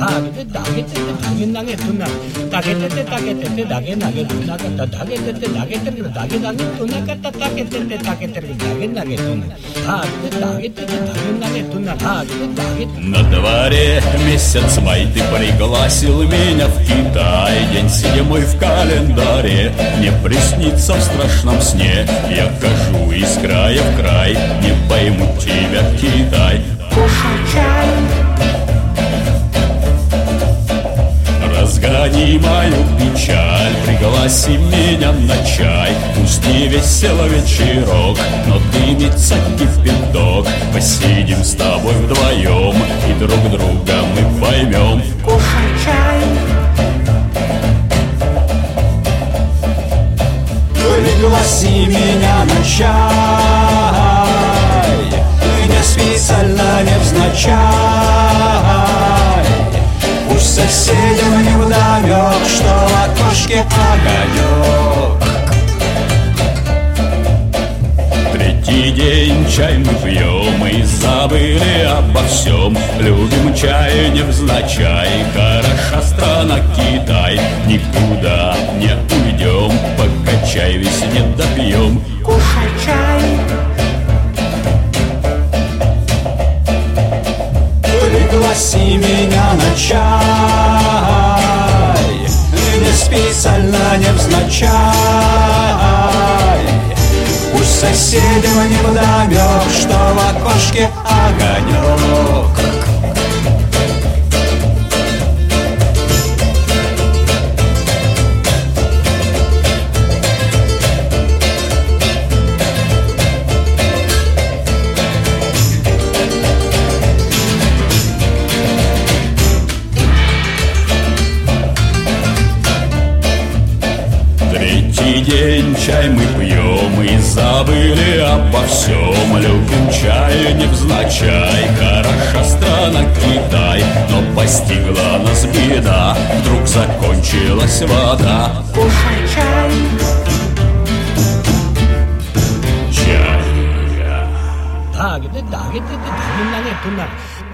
На дворе месяц май, ты пригласил меня в Китай. День 7 в календаре, мне приснится в страшном сне. Я хожу из края в край, не пойму тебя, Китай. Кушай чай, разгони мою печаль, пригласи меня на чай. Пусть не весел вечерок, но дымится кипяток. Посидим с тобой вдвоем, и друг друга мы поймем. кушай чай, Пригласи меня на чай, не специально, невзначай. Пусть соседям не вдомек, что в окошке огонек. Третий день чай мы пьем и забыли обо всем. Любим чай невзначай, хороша страна Китай. Никуда не уйдем, пока чай весь не допьем. кушай чай, Пригласи меня на чай, не специально, невзначай. Пусть соседям не вдомек, что в окошке огонек. Третий день чай мы пьем и забыли обо всем. Любим чай невзначай, хороша страна Китай. Но постигла нас беда, вдруг закончилась вода. кушай чай, Чай.